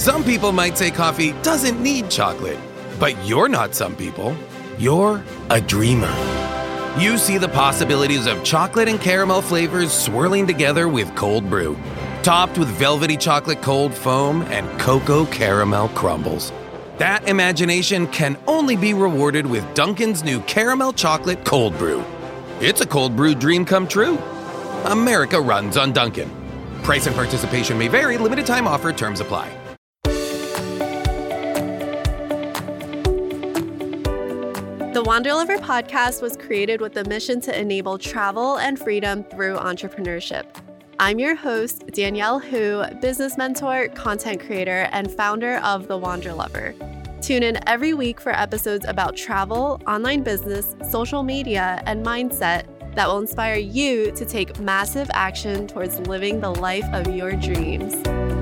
Some people might say coffee doesn't need chocolate, but you're not some people. You're a dreamer. You see the possibilities of chocolate and caramel flavors swirling together with cold brew, topped with velvety chocolate cold foam and cocoa caramel crumbles. That imagination can only be rewarded with Dunkin's new caramel chocolate cold brew. It's a cold brew dream come true. America runs on Dunkin'. Price and participation may vary. Limited time offer. Terms apply. The Wander Lover podcast was created with the mission to enable travel and freedom through entrepreneurship. I'm your host, Danielle Hu, business mentor, content creator, and founder of The Wander Lover. Tune in every week for episodes about travel, online business, social media, and mindset that will inspire you to take massive action towards living the life of your dreams.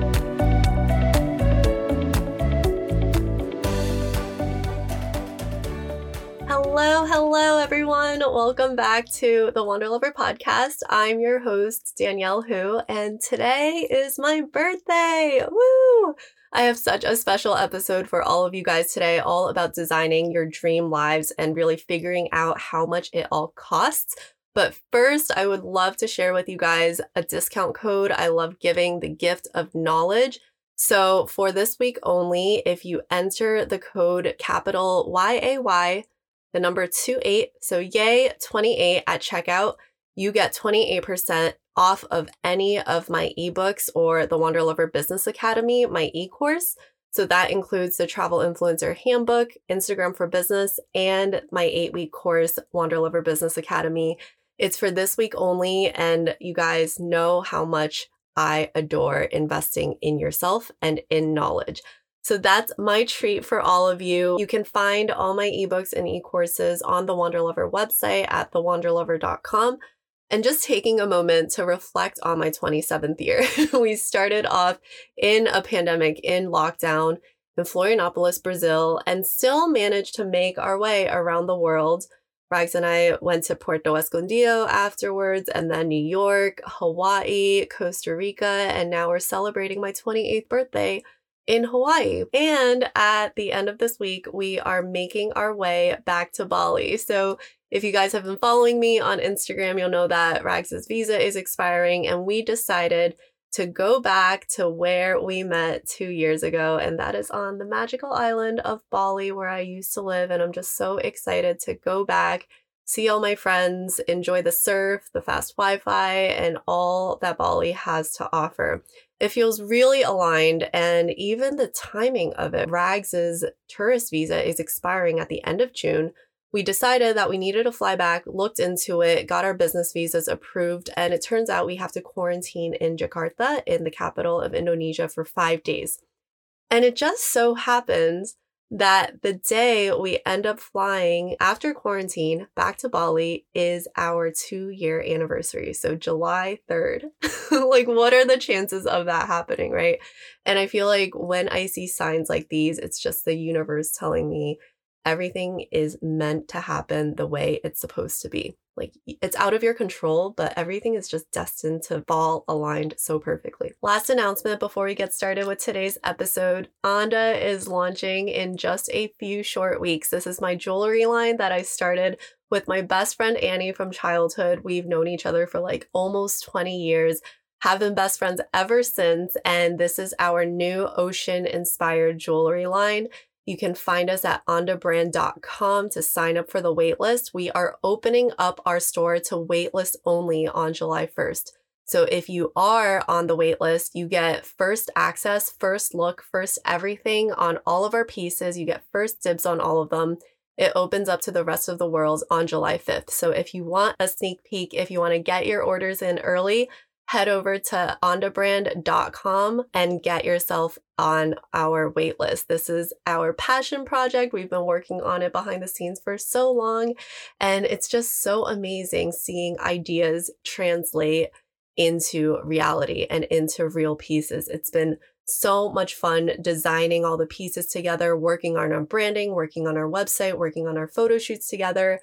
Hello, everyone. Welcome back to the Wander Lover podcast. I'm your host, Danielle Hu, and today is my birthday. Woo! I have such a special episode for all of you guys today, all about designing your dream lives and really figuring out how much it all costs. But first, I would love to share with you guys a discount code. I love giving the gift of knowledge. So for this week only, if you enter the code capital YAY, the number 28, so yay 28 at checkout, you get 28% off of any of my ebooks or the Wander Lover Business Academy, my e-course. So that includes the Travel Influencer Handbook, Instagram for Business, and my 8-week course, Wander Lover Business Academy. It's for this week only, and you guys know how much I adore investing in yourself and in knowledge. So that's my treat for all of you. You can find all my ebooks and e-courses on the Wander Lover website at thewanderlover.com. And just taking a moment to reflect on my 27th year. We started off in a pandemic, in lockdown, in Florianopolis, Brazil, and still managed to make our way around the world. Rags and I went to Puerto Escondido afterwards, and then New York, Hawaii, Costa Rica, and now we're celebrating my 28th birthday in Hawaii. And at the end of this week, we are making our way back to Bali. So if you guys have been following me on Instagram, you'll know that Rags' visa is expiring, and we decided to go back to where we met 2 years ago, and that is on the magical island of Bali, where I used to live. And I'm just so excited to go back, see all my friends, enjoy the surf, the fast Wi-Fi, and all that Bali has to offer. It feels really aligned, and even the timing of it. Rags' tourist visa is expiring at the end of June. We decided that we needed to fly back, looked into it, got our business visas approved, and it turns out we have to quarantine in Jakarta, in the capital of Indonesia, for 5 days. And it just so happens that the day we end up flying after quarantine back to Bali is our 2-year anniversary. So July 3rd. Like, what are the chances of that happening, right? And I feel like when I see signs like these, it's just the universe telling me everything is meant to happen the way it's supposed to be. Like, it's out of your control, but everything is just destined to fall aligned so perfectly. Last announcement before we get started with today's episode. Anda is launching in just a few short weeks. This is my jewelry line that I started with my best friend Annie from childhood. We've known each other for like almost 20 years, have been best friends ever since, and this is our new ocean-inspired jewelry line. You can find us at ondabrand.com to sign up for the waitlist. We are opening up our store to waitlist only on July 1st. So if you are on the waitlist, you get first access, first look, first everything on all of our pieces. You get first dibs on all of them. It opens up to the rest of the world on July 5th. So if you want a sneak peek, if you want to get your orders in early, head over to ondabrand.com and get yourself on our waitlist. This is our passion project. We've been working on it behind the scenes for so long, and it's just so amazing seeing ideas translate into reality and into real pieces. It's been so much fun designing all the pieces together, working on our branding, working on our website, working on our photo shoots together.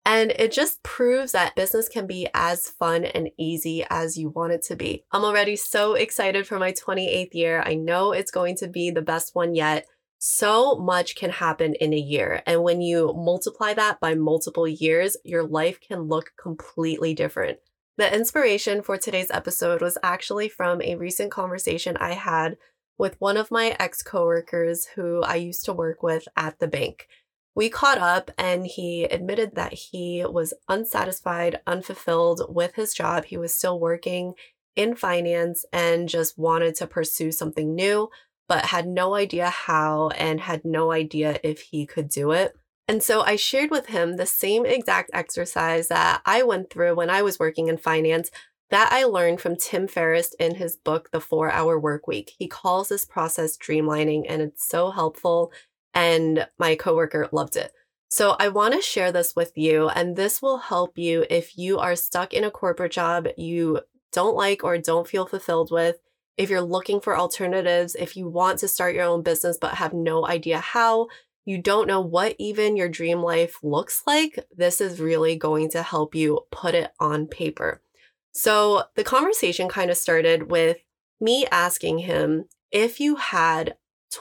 And it just proves that business can be as fun and easy as you want it to be. I'm already so excited for my 28th year. I know it's going to be the best one yet. So much can happen in a year. And when you multiply that by multiple years, your life can look completely different. The inspiration for today's episode was actually from a recent conversation I had with one of my ex-coworkers who I used to work with at the bank. We caught up and he admitted that he was unsatisfied, unfulfilled with his job. He was still working in finance and just wanted to pursue something new, but had no idea how and had no idea if he could do it. And so I shared with him the same exact exercise that I went through when I was working in finance that I learned from Tim Ferriss in his book, The 4-Hour Workweek. He calls this process dreamlining, and it's so helpful. And my coworker loved it. So I want to share this with you, and this will help you if you are stuck in a corporate job you don't like or don't feel fulfilled with, if you're looking for alternatives, if you want to start your own business but have no idea how, you don't know what even your dream life looks like, this is really going to help you put it on paper. So the conversation kind of started with me asking him, if you had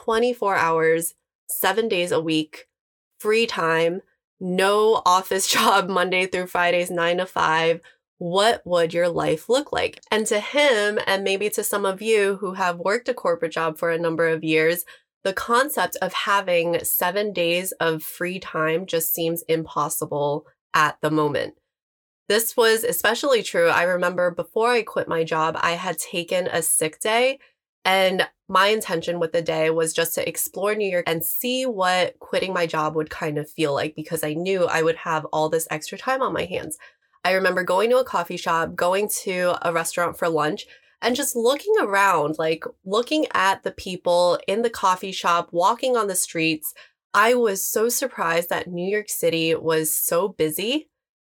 24 hours, 7 days a week, free time, no office job Monday through Fridays, 9 to 5, what would your life look like? And to him, and maybe to some of you who have worked a corporate job for a number of years, the concept of having 7 days of free time just seems impossible at the moment. This was especially true. I remember before I quit my job, I had taken a sick day, and my intention with the day was just to explore New York and see what quitting my job would kind of feel like, because I knew I would have all this extra time on my hands. I remember going to a coffee shop, going to a restaurant for lunch, and just looking around, like looking at the people in the coffee shop, walking on the streets. I was so surprised that New York City was so busy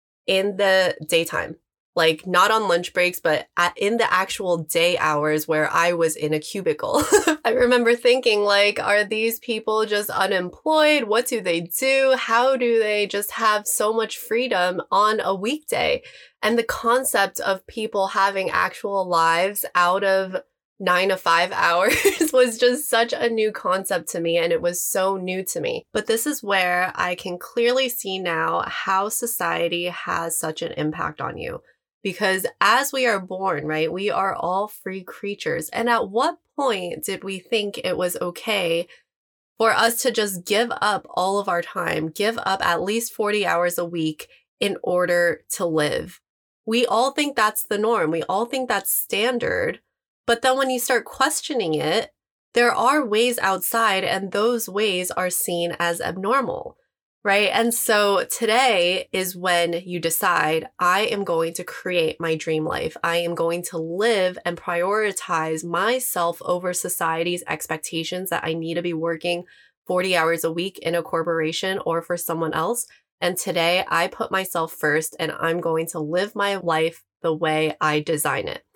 in the daytime, like not on lunch breaks, but in the actual day hours where I was in a cubicle. I remember thinking, like, are these people just unemployed? What do they do? How do they just have so much freedom on a weekday? And the concept of people having actual lives out of 9 to 5 hours was just such a new concept to me, and it was so new to me. But this is where I can clearly see now how society has such an impact on you. Because as we are born, right, we are all free creatures. And at what point did we think it was okay for us to just give up all of our time, give up at least 40 hours a week in order to live? We all think that's the norm. We all think that's standard. But then when you start questioning it, there are ways outside, and those ways are seen as abnormal, right? And so today is when you decide, I am going to create my dream life. I am going to live and prioritize myself over society's expectations that I need to be working 40 hours a week in a corporation or for someone else. And today I put myself first, and I'm going to live my life the way I design it.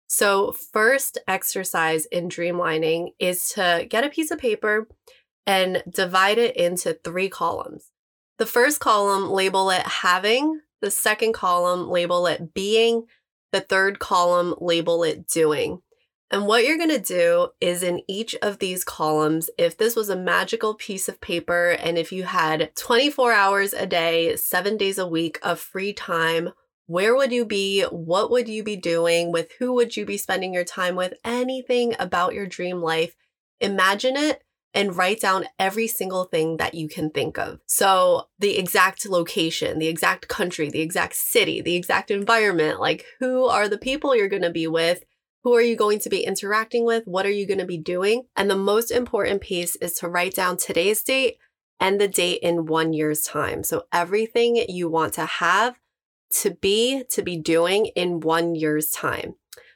So first exercise in dreamlining is to get a piece of paper and divide it into 3 columns. The first column, label it having. The second column, label it being. The third column, label it doing. And what you're going to do is in each of these columns, if this was a magical piece of paper and if you had 24 hours a day, 7 days a week of free time, where would you be? What would you be doing? With who would you be spending your time with? Anything about your dream life. Imagine it and write down every single thing that you can think of. So the exact location, the exact country, the exact city, the exact environment, like who are the people you're going to be with? Who are you going to be interacting with? What are you going to be doing? And the most important piece is to write down today's date and the date in 1 year's time. So everything you want to have, to be doing in 1 year's time.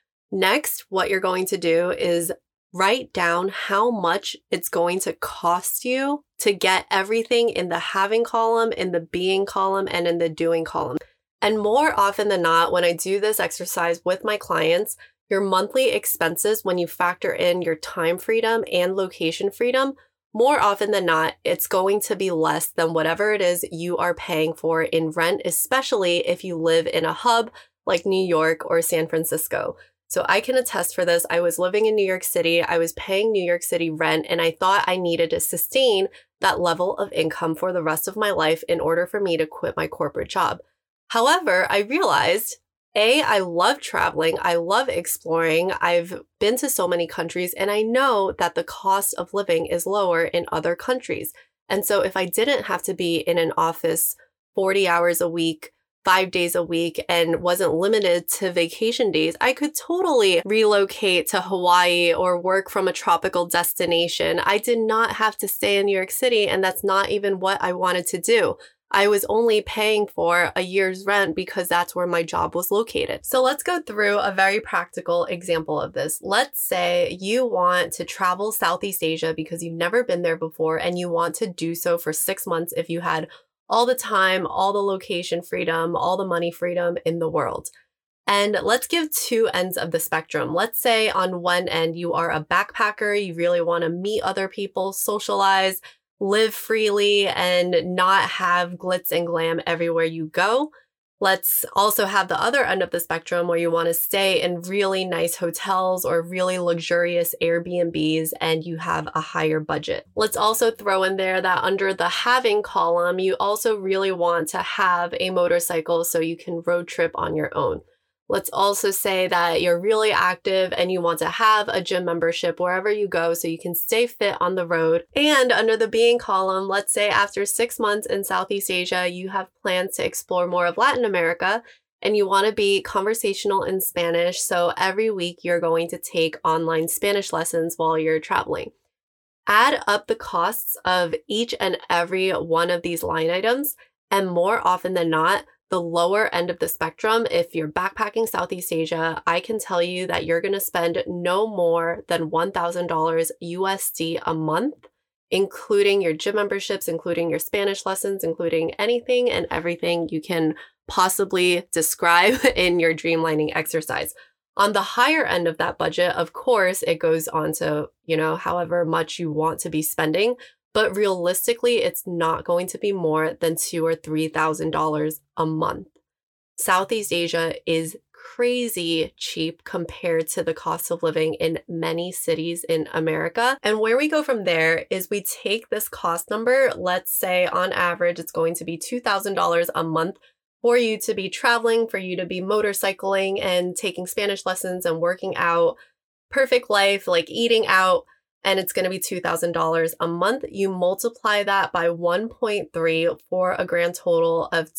Next, what you're going to do is write down how much it's going to cost you to get everything in the having column, in the being column, and in the doing column. And more often than not, when I do this exercise with my clients, your monthly expenses, when you factor in your time freedom and location freedom, more often than not, it's going to be less than whatever it is you are paying for in rent, especially if you live in a hub like New York or San Francisco. So I can attest for this. I was living in New York City. I was paying New York City rent, and I thought I needed to sustain that level of income for the rest of my life in order for me to quit my corporate job. However, I realized, I love traveling. I love exploring. I've been to so many countries, and I know that the cost of living is lower in other countries. And so if I didn't have to be in an office 40 hours a week, 5 days a week, and wasn't limited to vacation days, I could totally relocate to Hawaii or work from a tropical destination. I did not have to stay in New York City, and that's not even what I wanted to do. I was only paying for a year's rent because that's where my job was located. So let's go through a very practical example of this. Let's say you want to travel Southeast Asia because you've never been there before, and you want to do so for 6 months if you had all the time, all the location freedom, all the money freedom in the world. And let's give two ends of the spectrum. Let's say on one end, you are a backpacker. You really want to meet other people, socialize, live freely, and not have glitz and glam everywhere you go. Let's also have the other end of the spectrum where you want to stay in really nice hotels or really luxurious Airbnbs and you have a higher budget. Let's also throw in there that under the having column, you also really want to have a motorcycle so you can road trip on your own. Let's also say that you're really active and you want to have a gym membership wherever you go so you can stay fit on the road. And under the being column, let's say after 6 months in Southeast Asia, you have plans to explore more of Latin America and you want to be conversational in Spanish. So every week you're going to take online Spanish lessons while you're traveling. Add up the costs of each and every one of these line items, and more often than not, the lower end of the spectrum, if you're backpacking Southeast Asia, I can tell you that you're going to spend no more than $1,000 USD a month, including your gym memberships, including your Spanish lessons, including anything and everything you can possibly describe in your dreamlining exercise. On the higher end of that budget, of course, it goes on to, however much you want to be spending. But realistically, it's not going to be more than $2,000 or $3,000 a month. Southeast Asia is crazy cheap compared to the cost of living in many cities in America. And where we go from there is we take this cost number, let's say on average, it's going to be $2,000 a month for you to be traveling, for you to be motorcycling and taking Spanish lessons and working out, perfect life, like eating out. And it's going to be $2,000 a month. You multiply that by 1.3 for a grand total of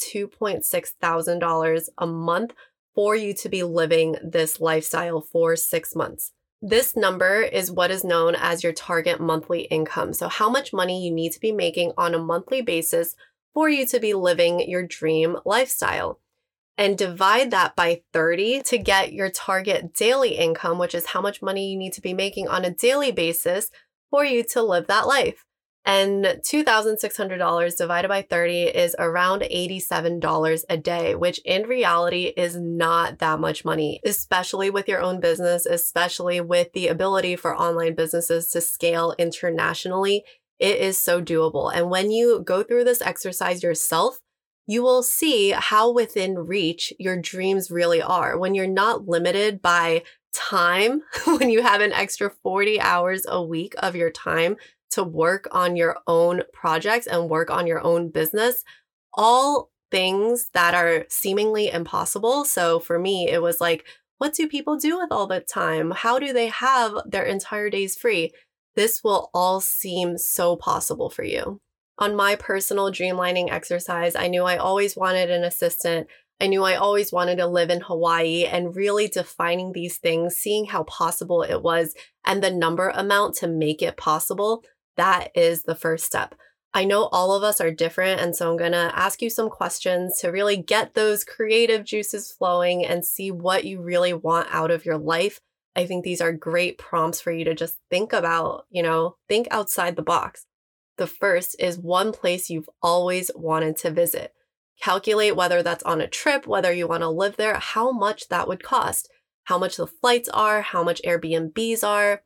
$2,600 a month for you to be living this lifestyle for 6 months. This number is what is known as your target monthly income. So how much money you need to be making on a monthly basis for you to be living your dream lifestyle. And divide that by 30 to get your target daily income, which is how much money you need to be making on a daily basis for you to live that life. And $2,600 divided by 30 is around $87 a day, which in reality is not that much money, especially with your own business, especially with the ability for online businesses to scale internationally. It is so doable. And when you go through this exercise yourself, you will see how within reach your dreams really are. When you're not limited by time, when you have an extra 40 hours a week of your time to work on your own projects and work on your own business, all things that are seemingly impossible. So for me, it was like, what do people do with all the time? How do they have their entire days free? This will all seem so possible for you. On my personal dreamlining exercise, I knew I always wanted an assistant. I knew I always wanted to live in Hawaii, and really defining these things, seeing how possible it was and the number amount to make it possible, that is the first step. I know all of us are different, and so I'm going to ask you some questions to really get those creative juices flowing and see what you really want out of your life. I think these are great prompts for you to just think about, think outside the box. The first is one place you've always wanted to visit. Calculate whether that's on a trip, whether you want to live there, how much that would cost, how much the flights are, how much Airbnbs are.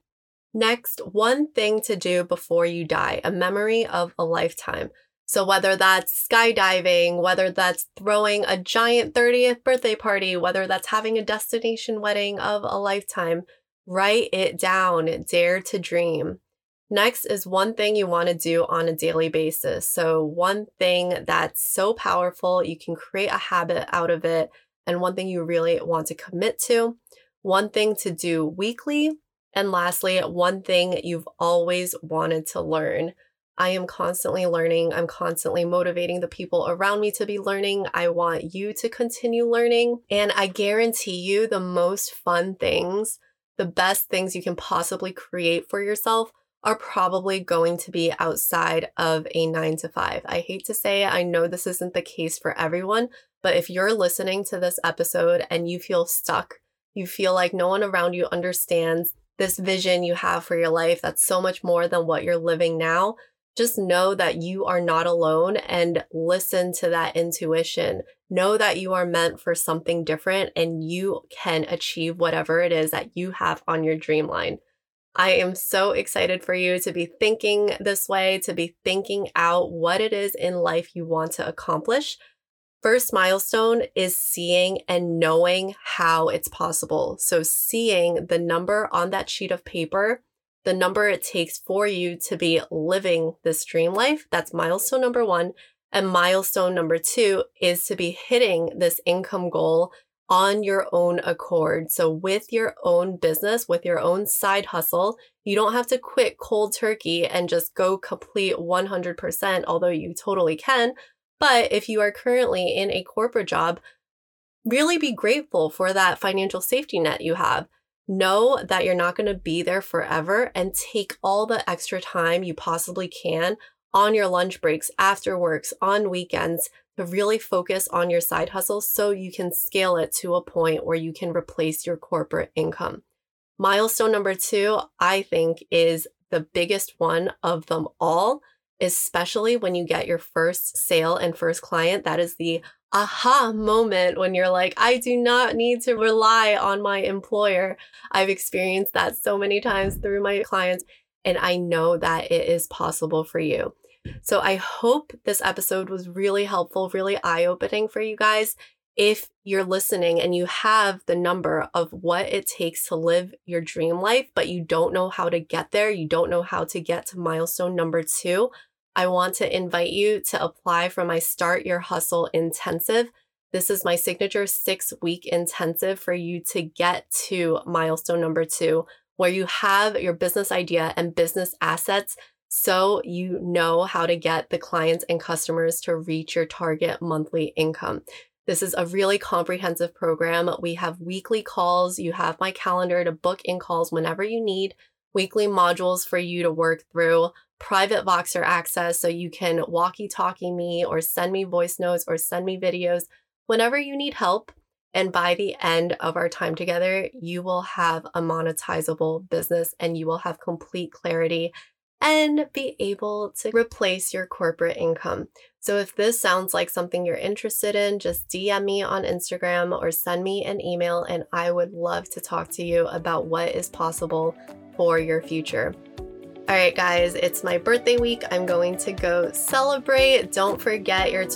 Next, one thing to do before you die, a memory of a lifetime. So whether that's skydiving, whether that's throwing a giant 30th birthday party, whether that's having a destination wedding of a lifetime, write it down, dare to dream. Next is one thing you want to do on a daily basis. So one thing that's so powerful, you can create a habit out of it, and one thing you really want to commit to, one thing to do weekly, and lastly, one thing you've always wanted to learn. I am constantly learning. I'm constantly motivating the people around me to be learning. I want you to continue learning. And I guarantee you the most fun things, the best things you can possibly create for yourself are probably going to be outside of a 9-to-5. I hate to say it. I know this isn't the case for everyone, but if you're listening to this episode and you feel stuck, you feel like no one around you understands this vision you have for your life that's so much more than what you're living now, just know that you are not alone and listen to that intuition. Know that you are meant for something different and you can achieve whatever it is that you have on your dream line. I am so excited for you to be thinking this way, to be thinking out what it is in life you want to accomplish. First milestone is seeing and knowing how it's possible. So seeing the number on that sheet of paper, the number it takes for you to be living this dream life, that's milestone number 1. And milestone number 2 is to be hitting this income goal on your own accord. So with your own business, with your own side hustle, you don't have to quit cold turkey and just go complete 100%, although you totally can. But if you are currently in a corporate job, really be grateful for that financial safety net you have. Know that you're not going to be there forever and take all the extra time you possibly can on your lunch breaks, after works, on weekends to really focus on your side hustle so you can scale it to a point where you can replace your corporate income. Milestone number 2, I think, is the biggest one of them all, especially when you get your first sale and first client. That is the aha moment when you're like, I do not need to rely on my employer. I've experienced that so many times through my clients, and I know that it is possible for you. So I hope this episode was really helpful, really eye-opening for you guys. If you're listening and you have the number of what it takes to live your dream life, but you don't know how to get there, you don't know how to get to milestone number 2, I want to invite you to apply for my Start Your Hustle Intensive. This is my signature 6-week intensive for you to get to milestone number 2, where you have your business idea and business assets so you know how to get the clients and customers to reach your target monthly income. This is a really comprehensive program. We have weekly calls. You have my calendar to book in calls whenever you need, weekly modules for you to work through, private Voxer access so you can walkie-talkie me or send me voice notes or send me videos whenever you need help. And by the end of our time together, you will have a monetizable business and you will have complete clarity and be able to replace your corporate income. So if this sounds like something you're interested in, just DM me on Instagram or send me an email, and I would love to talk to you about what is possible for your future. All right, guys, it's my birthday week. I'm going to go celebrate. Don't forget your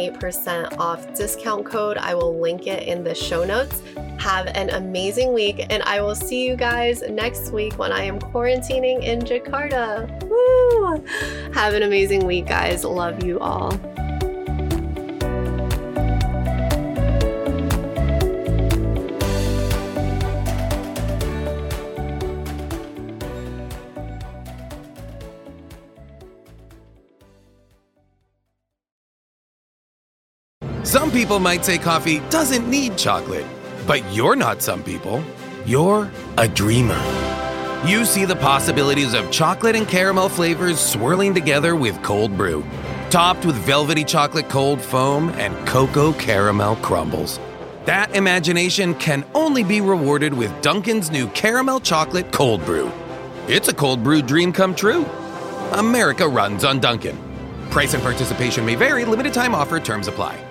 28% off discount code. I will link it in the show notes. Have an amazing week, and I will see you guys next week when I am quarantining in Jakarta. Woo! Have an amazing week, guys. Love you all. Some people might say coffee doesn't need chocolate, but you're not some people. You're a dreamer. You see the possibilities of chocolate and caramel flavors swirling together with cold brew, topped with velvety chocolate cold foam and cocoa caramel crumbles. That imagination can only be rewarded with Dunkin's new caramel chocolate cold brew. It's a cold brew dream come true. America runs on Dunkin'. Price and participation may vary. Limited time offer. Terms apply.